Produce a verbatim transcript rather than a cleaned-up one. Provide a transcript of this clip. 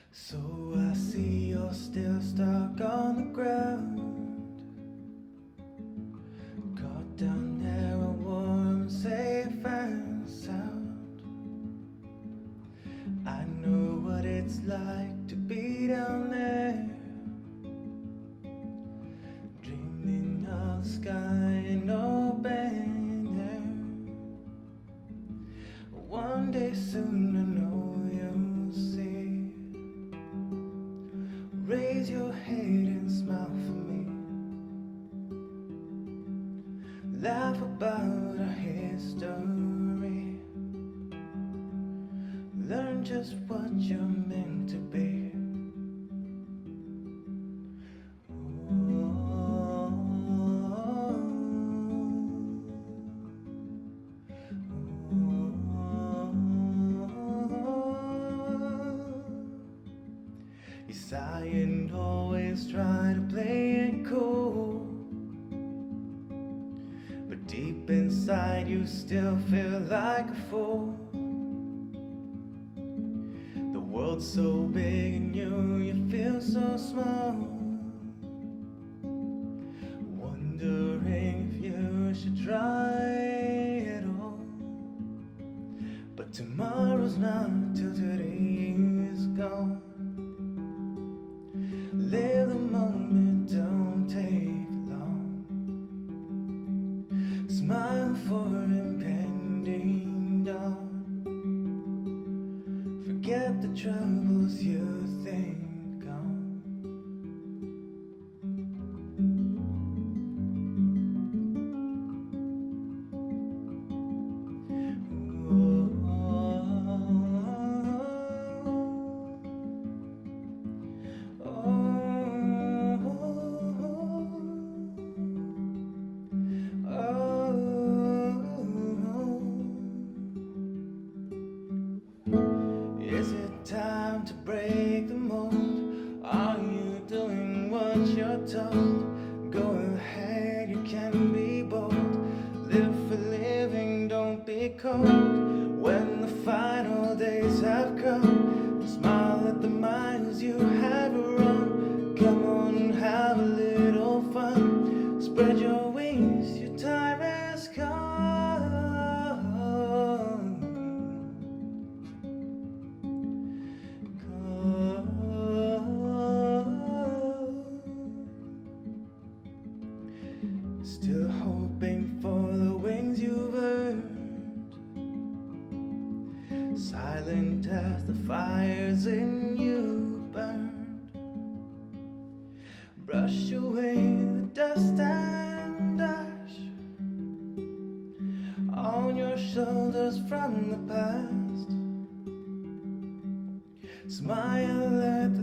So I see you're still stuck on the ground, caught down there, a warm, safe and sound. I know what it's like to be down there, dreaming of the sky and open air. One day soon I know you'll see. Raise your head and smile for me. Laugh about our history. Learn just what you're meant to be. You sigh and always try to play it cool, but deep inside you still feel like a fool. The world's so big and you, you feel so small, wondering if you should try it all. But tomorrow's not till today is gone. Live the moment, don't take long. Smile for impending dawn. Forget the troubles you think gone. Is it time to break the mold? Are you doing what you're told? Go ahead, you can be bold. Live for living, don't be cold. When the final days have come, smile at the miles you have run. Come on, have a little fun. Spread your wings, your time has come. Still hoping for the wings you've earned, silent as the fires in you burned. Brush away the dust and ash on your shoulders from the past. Smile at